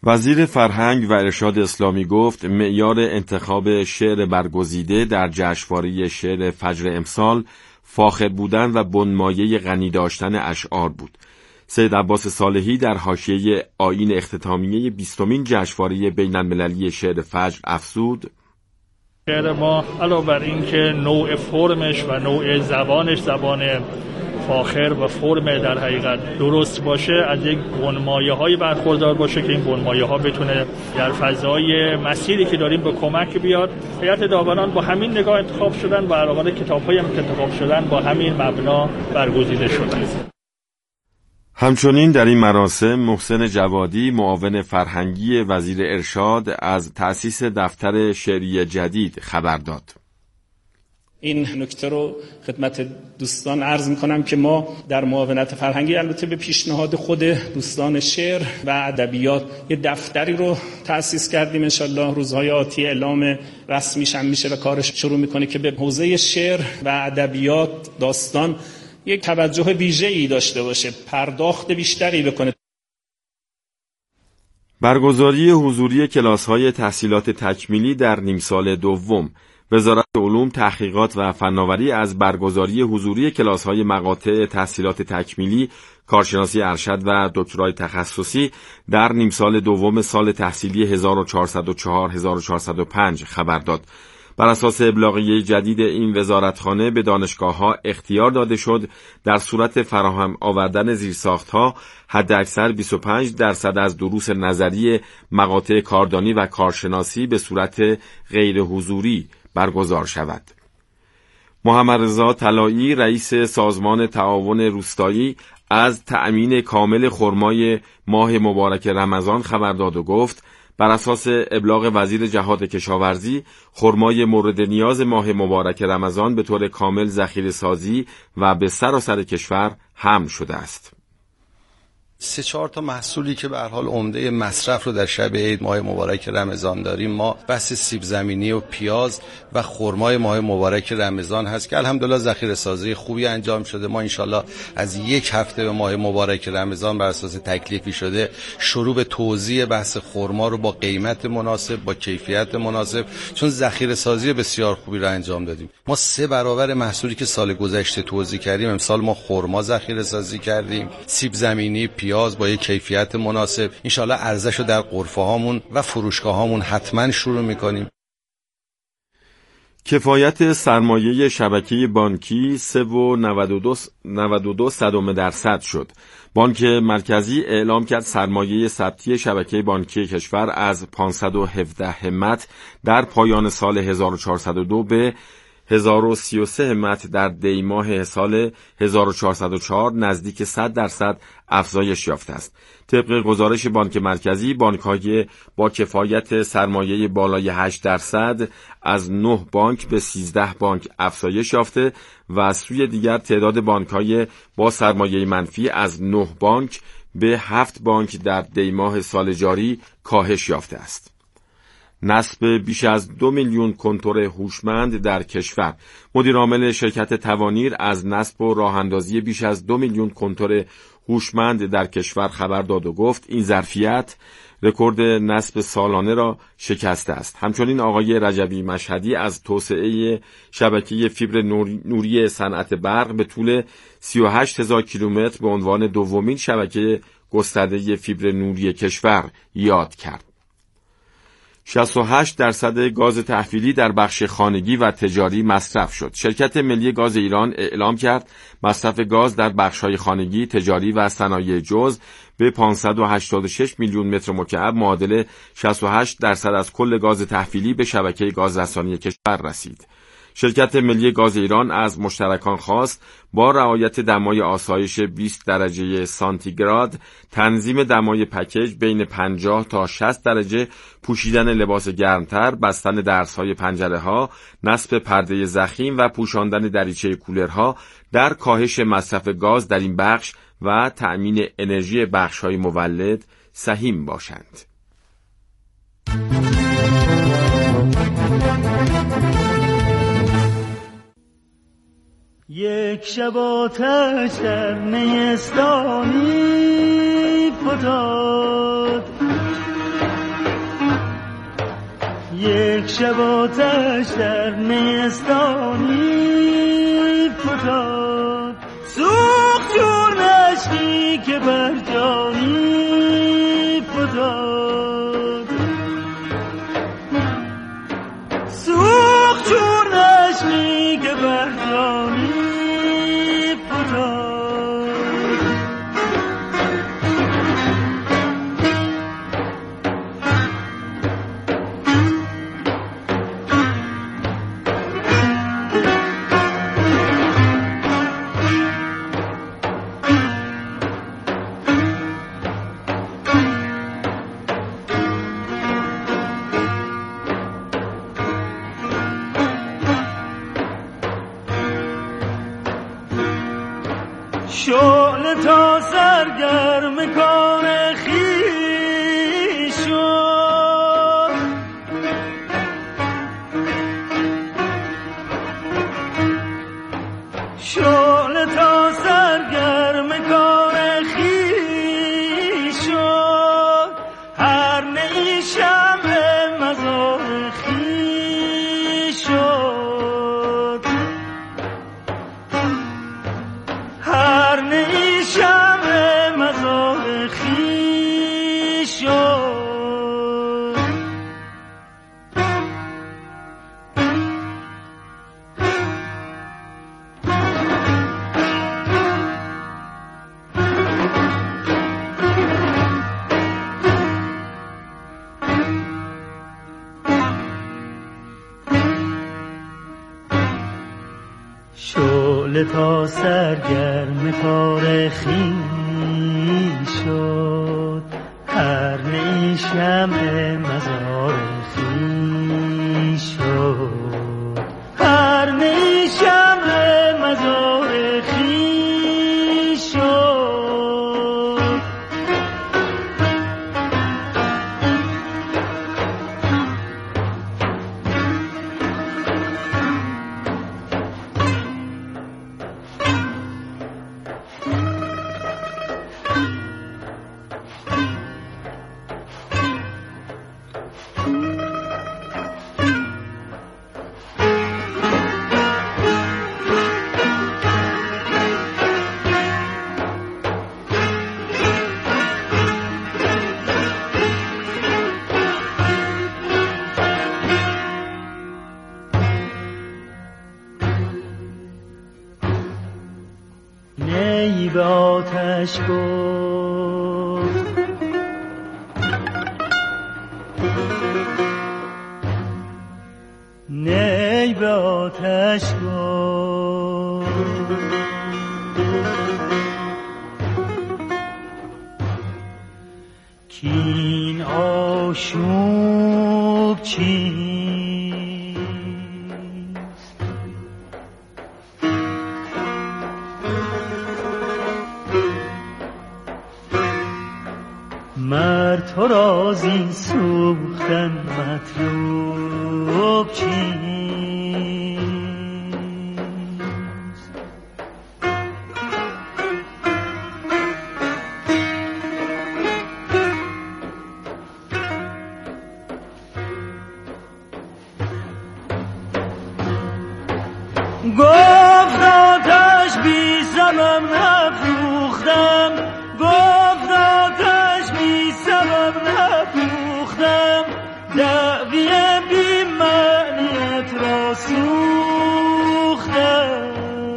وزیر فرهنگ و ارشاد اسلامی گفت معیار انتخاب شعر برگزیده در جشنواره شعر فجر امسال فاخر بودن و بنمایه غنی داشتن اشعار بود. سید عباس صالحی در حاشیه آیین اختتامیه 20مین جشنواره بین‌المللی شعر فجر افزود: شعر ما علاوه بر این که نوع فرمش و نوع زبانش زبان فاخر و فرم در حقیقت درست باشه، از یک بنمایه‌های برخوردار باشه که این بنمایه‌ها بتونه در فضای مسیری که داریم به کمک بیاد. هیئت داوران با همین نگاه انتخاب شدن و علاوه بر کتاب‌هایی هم که انتخاب شدن با همین مبنا برگزیده شدن. همچنین در این مراسم محسن جوادی معاون فرهنگی وزیر ارشاد از تأسیس دفتر شعری جدید خبر داد. این نکته رو خدمت دوستان عرض می‌کنم که ما در معاونت فرهنگی البته به پیشنهاد خود دوستان شعر و ادبیات یه دفتری رو تأسیس کردیم. انشالله روزهای آتی اعلام رسمیش هم میشه و کارش شروع می‌کنه که به حوزه شعر و ادبیات داستان یک توجه ویژه‌ای داشته باشه، پرداخت بیشتری بکنه. برگزاری حضوری کلاس‌های تحصیلات تکمیلی در نیم سال دوم. وزارت علوم، تحقیقات و فناوری از برگزاری حضوری کلاس‌های مقاطع تحصیلات تکمیلی، کارشناسی ارشد و دکترای تخصصی در نیم سال دوم سال تحصیلی 1404-1405 خبر داد. بر اساس ابلاغیه جدید این وزارتخانه به دانشگاه‌ها اختیار داده شد در صورت فراهم آوردن زیرساخت‌ها حداکثر 25% از دروس نظری مقاطع کاردانی و کارشناسی به صورت غیر حضوری برگزار شود. محمد رضا طلایی رئیس سازمان تعاون روستایی از تأمین کامل خرمای ماه مبارک رمضان خبر داد و گفت بر اساس ابلاغ وزیر جهاد کشاورزی خرمای مورد نیاز ماه مبارک رمضان به طور کامل ذخیره سازی و به سراسر کشور حمل شده است. 3-4 تا محصولی که به هر حال عمده مصرف رو در شب عید ماه مبارک رمضان داریم، ما بس سیب زمینی و پیاز و خرمای ماه مبارک رمضان هست که الحمدلله ذخیره سازی خوبی انجام شده. ما انشالله از 1 هفته به ماه مبارک رمضان بر اساس تکلیفی شده شروع به توزیع بحث خرما رو با قیمت مناسب، با کیفیت مناسب، چون ذخیره سازی بسیار خوبی رو انجام دادیم. ما 3 برابر محصولی که سال گذشته توزیع کردیم امسال ما خرما ذخیره سازی کردیم، سیب زمینی، پیاز با یک کیفیت مناسب. انشالله ارزش رو در غرفه هامون و فروشگاه هامون حتما شروع میکنیم. کفایت سرمایه شبکه بانکی 3.92% شد. بانک مرکزی اعلام کرد سرمایه ثبتی شبکه بانکی کشور از 517 همت در پایان سال 1402 به 1033 همت در دیماه سال 1404 نزدیک 100% افزایش یافته است. طبق گزارش بانک مرکزی، بانک‌های با کفایت سرمایه بالای 8% از 9 بانک به 13 بانک افزایش یافته و از سوی دیگر تعداد بانک‌های با سرمایه منفی از 9 بانک به 7 بانک در دیماه سال جاری کاهش یافته است. نصب بیش از 2 میلیون کنتور هوشمند در کشور. مدیر عامل شرکت توانیر از نصب و راه اندازی بیش از 2 میلیون کنتور هوشمند در کشور خبر داد و گفت این ظرفیت رکورد نصب سالانه را شکسته است. همچنین آقای رجبی مشهدی از توسعه شبکه فیبر نوری صنعت برق به طول 38,000 کیلومتر به عنوان دومین شبکه گسترده فیبر نوری کشور یاد کرد. 68% گاز تحویلی در بخش خانگی و تجاری مصرف شد. شرکت ملی گاز ایران اعلام کرد مصرف گاز در بخش‌های خانگی، تجاری و صنایع جزء به 586 میلیون متر مکعب معادل 68% از کل گاز تحویلی به شبکه گازرسانی کشور رسید. شرکت ملی گاز ایران از مشترکان خواست با رعایت دمای آسایش 20 درجه سانتیگراد، تنظیم دمای پکیج بین 50 تا 60 درجه، پوشیدن لباس گرمتر، بستن درزهای پنجره‌ها، نصب پرده ضخیم و پوشاندن دریچه کولرها در کاهش مصرف گاز در این بخش و تأمین انرژی بخش‌های مولد سهیم باشند. یک شب آتش در نیستانی فتاد، یک شب آتش در نیستانی فتاد، سوخت چون اشکی که بر جانی فتاد، سوخت چون اشکی که بر جانی فتاد. شعله تا سرگرم کار خویش شد، شعله تا سرگرم کار خویش شد، هر نی شمع مزار خویش شد، هر نی شمع مزار خویش شد. شعله تا سرگرم کار خویش شد، هر نی شمع مزار خویش شد، هر نی شمع مزار خویش شد. نی به آتش گفت، نی به آتش گفت، کین آشوب چیست، مر تو را زین سوختن مطلوب چیست. گفت آتش بی سبب نفروختم، گفت آتش بی سبب نفروختم، دعوی بی معنیت را سوختم.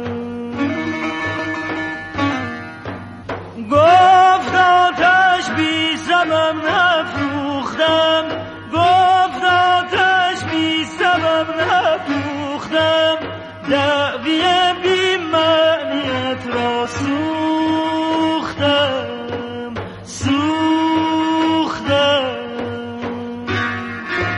گفت آتش بی سبب نفروختم، گفت آتش بی سبب نفروختم، دعوی بی معنیت را سوختم، سوختم.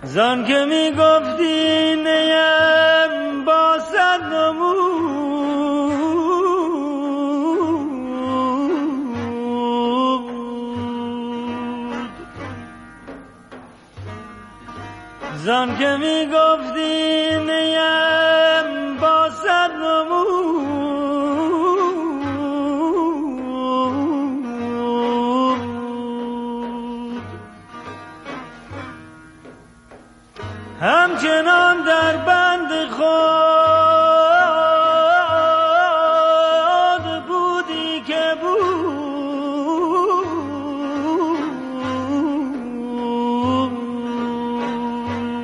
زان که می گفتی نیم با صد نمود، زان که می گفتی نیم با صد نمود، همچنان در بند خود بودی که بود،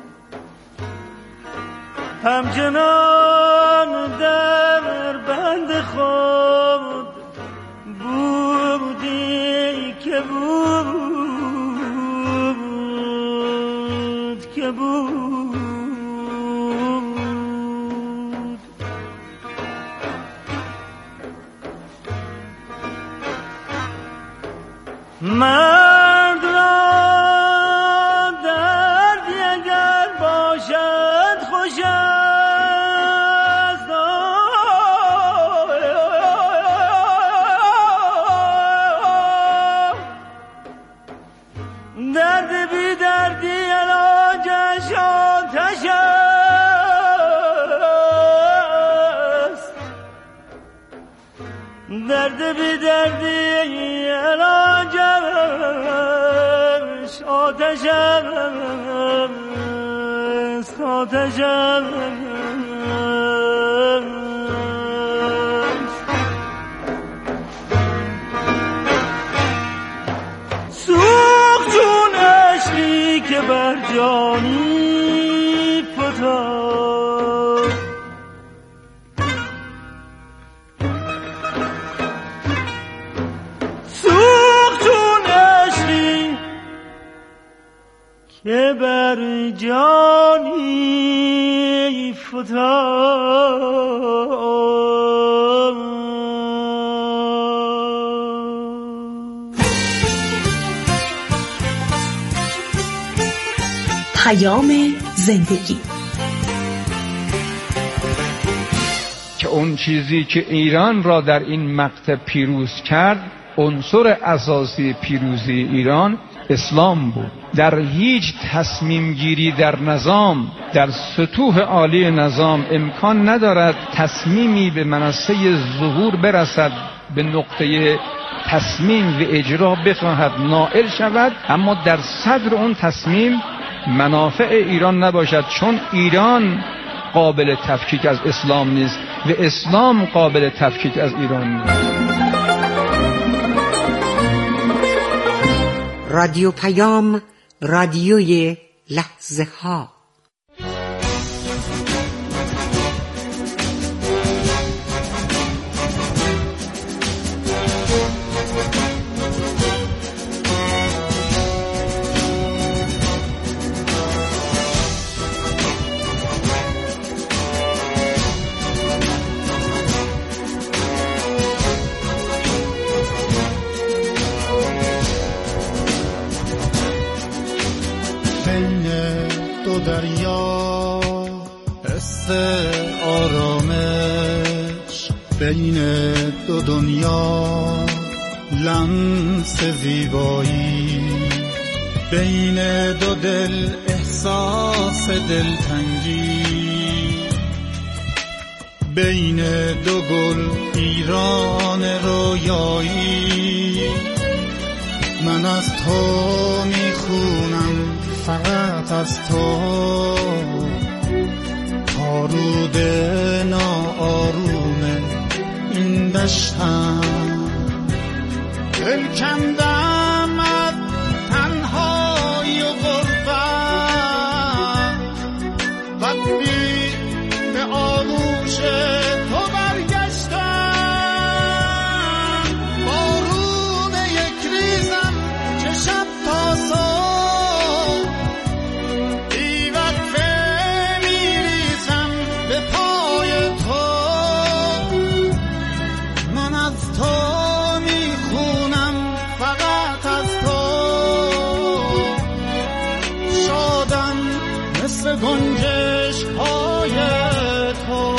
همچنان در بند خود بودی که بود. مرد را دردی اگر باشد خوش است، درد بی دردی علاجش آتش است، درد بی دردی علاجش آتش است، آتش است. سوخت چون عشقی که بر جانی فتاد، سوخت چون عشقی که بر جانی فتاد. زندگی که اون چیزی که ایران را در این مقطع پیروز کرد، عنصر اساسی پیروزی ایران اسلام بود. در هیچ تصمیم گیری در نظام، در سطوح عالی نظام امکان ندارد تصمیمی به منصه ظهور برسد، به نقطه تصمیم و اجرا بخواهد نائل شود، اما در صدر اون تصمیم منافع ایران نباشد، چون ایران قابل تفکیک از اسلام نیست و اسلام قابل تفکیک از ایران نیست. رادیو پیام، رادیوی لحظه ها. دریا حس آرامش، بین دو دنیا لمس زیبایی، بین دو دل احساس دلتنگی، بین دو گل ایران رویایی. من از تو میخونم، فقط از تو، تا رود ناآروم این دشتم. دل کندم از تنهایی و غربت، وقتی به آغوش تو برگشتم. بارون یک ریزم که شب تا صبح بی وقفه میریزم به پای تو. من از تو میخونم، فقط گنجش های تو.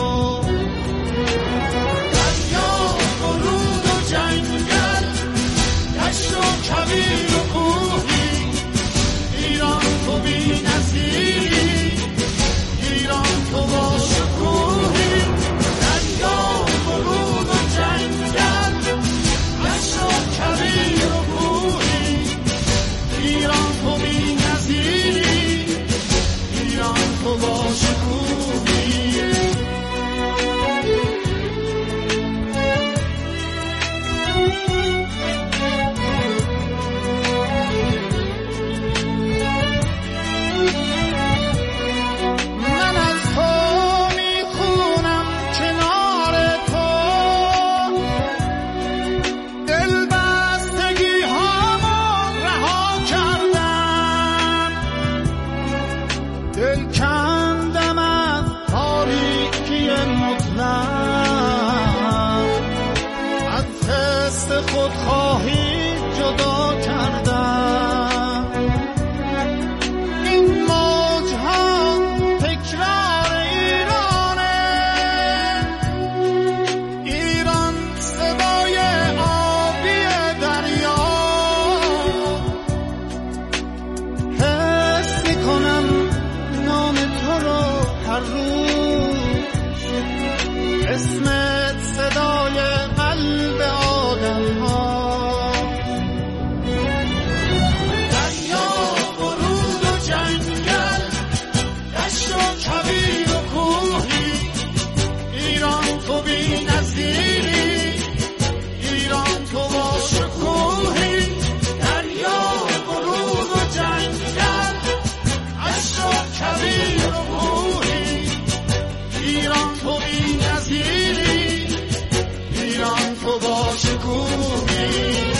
دریا و رود و جنگل، دشت و کویر و کوهی، ایران تو بی نظیری، ایران تو با شکوهی. دریا و رود و جنگل، دشت و کویر و کوهی، ایران تو بی نظیری، ایران تو با شکوهی. من از تو میخونم کنار تو، دل بستگی هامو رها کردم، دل کندم از تاریکی مطلق، از حس خودخواهی جدا کردم. این موجها تکرار ایرانه، ایران صدای آبی دریا. حس میکنم نام تو رو هر روز، اسمت صدای قلب آدم ها. دریا و رود و جنگل، دشت و کویر و کوهی، ایران تو بی نظیری، ایران تو با شکوهی. دریا و رود و جنگل، دشت و کویر و کوهی، ایران تو بی نظیری، ایران تو با شکوهی.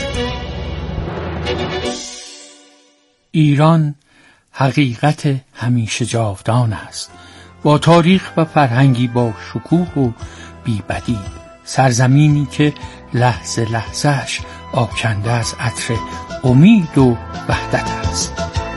ایران حقیقت همیشه جاودان است، با تاریخ و فرهنگی با شکوه و بی‌بدیل، سرزمینی که لحظه لحظهش آکنده از عطر امید و وحدت است.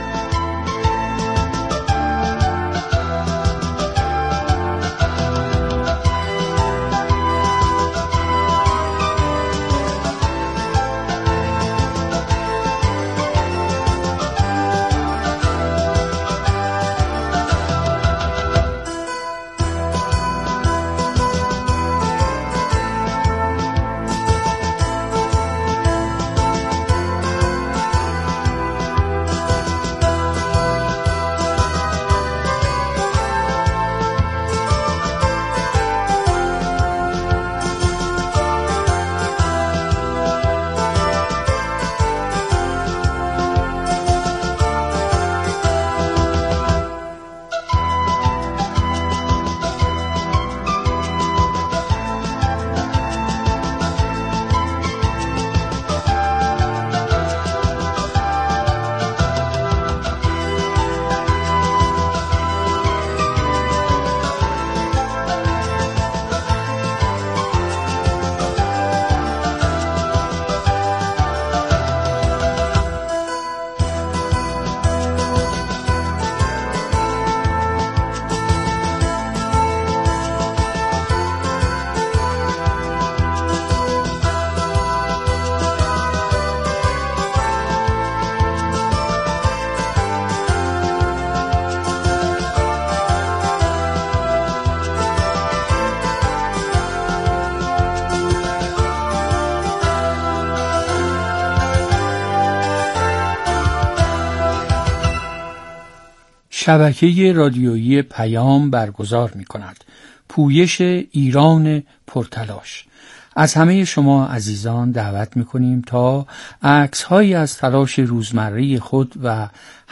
شبکه رادیویی پیام برگزار می کند پویش ایران پرتلاش. از همه شما عزیزان دعوت می کنیم تا عکس‌هایی از تلاش روزمره خود و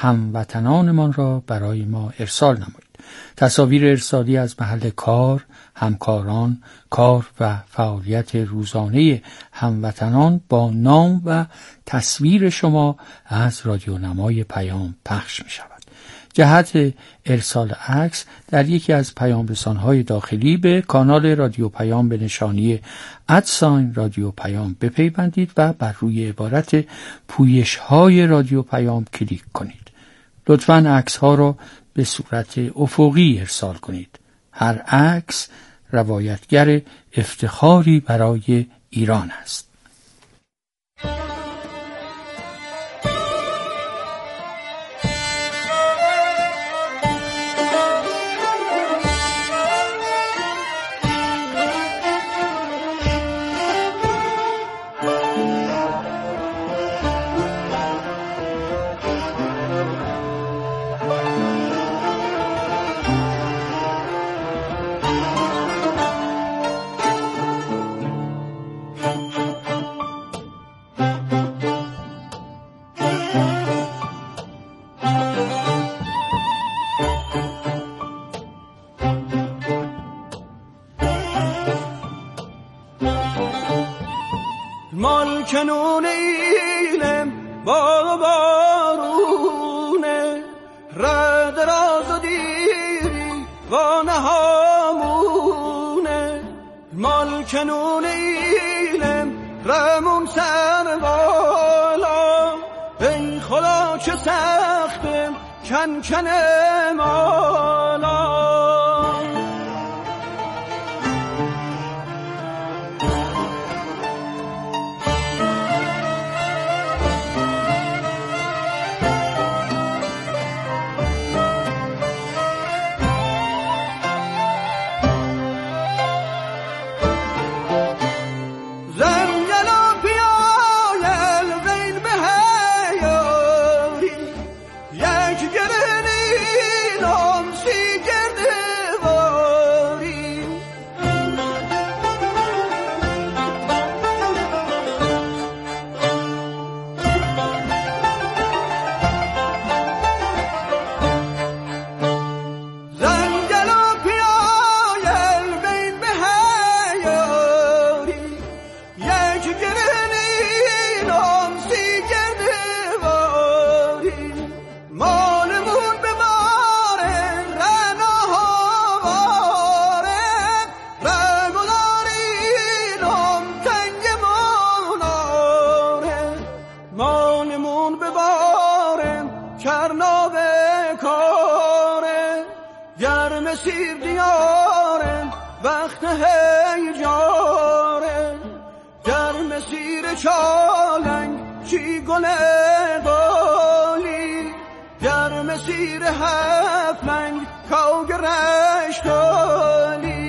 هموطنانمان را برای ما ارسال نمایید. تصاویر ارسالی از محل کار، همکاران، کار و فعالیت روزانه هموطنان با نام و تصویر شما از رادیونمای پیام پخش می شود. جهت ارسال عکس در یکی از پیام رسان‌های داخلی به کانال رادیو پیام به نشانی رادیو پیام بپیوندید و بر روی عبارت پویش‌های رادیو پیام کلیک کنید. لطفاً عکس‌ها را به صورت افقی ارسال کنید. هر عکس روایتگر افتخاری برای ایران است. کنون ایلم با بارونه رد راز و دیری و نهامونه مال کنون ایلم رمون سر بالا ای خدا چه سختم کن کن مالا سیر دیارم وقت هیجارم در مسیر چالنگ چی گل بالی در مسیر هفلنگ کوگرش کالی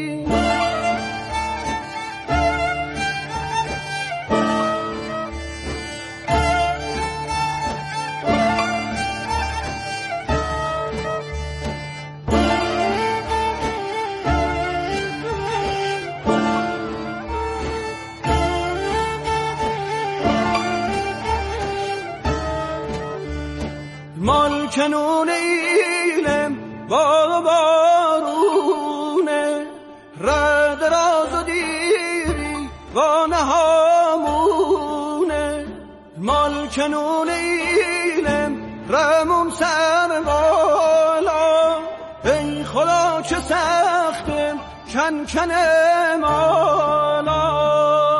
مال کنون ایلم با بارونه رد راز و دیری و نهامونه مال کنون ایلم رمون سر بالا ای خدا چه سختم کن کن مالا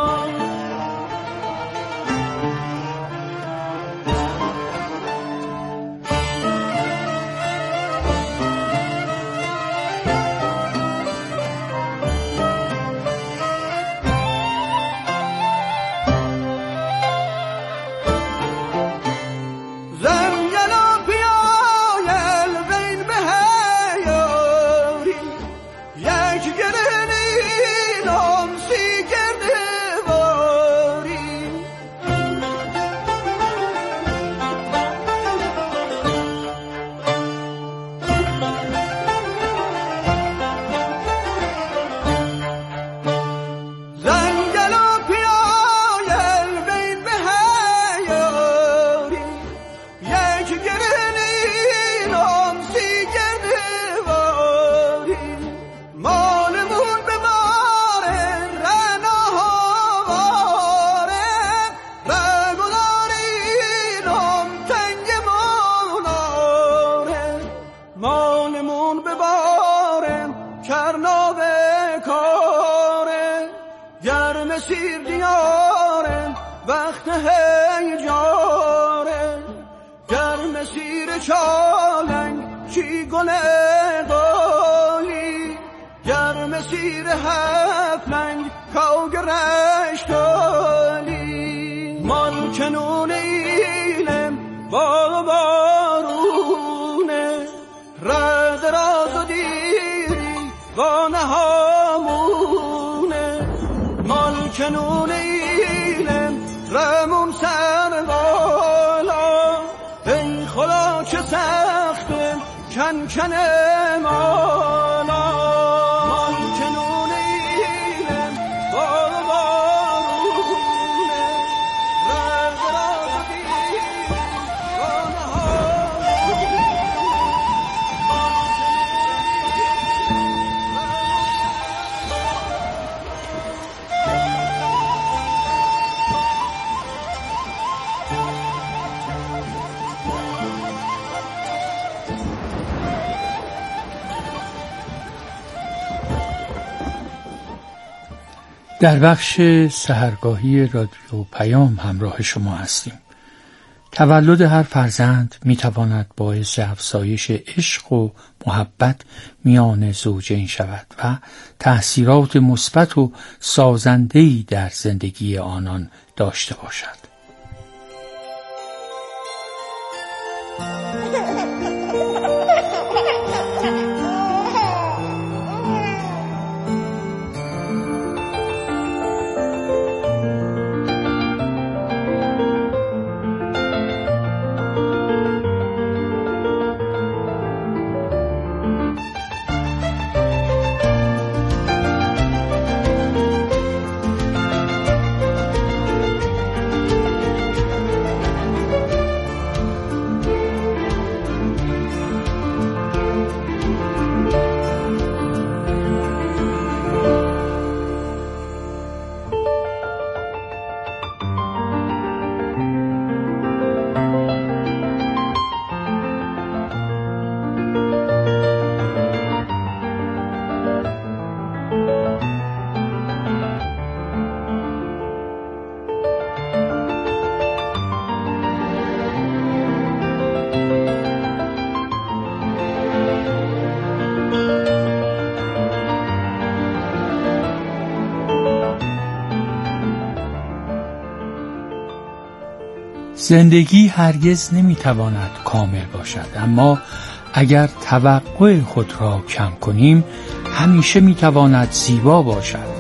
سیر دیارم وقت هیجارم در مسیر چالنگ چی گل قالی گرم سیر هفت لنگ کاغرش دالی مال کنون ایلم با بارونه رد راز و دیری با نهامونه مال کنون ایلم رمون سر بالا ای خدا چه سخته کن کن مالا مال کنون ایلم با بارونه رد راز و دیری با نهامونه در بخش سحرگاهی رادیو پیام همراه شما هستیم. تولد هر فرزند میتواند باعث افزایش عشق و محبت میان زوجین شود و تأثیرات مثبت و سازنده‌ای در زندگی آنان داشته باشد. زندگی هرگز نمیتواند کامل باشد، اما اگر توقع خود را کم کنیم همیشه میتواند زیبا باشد.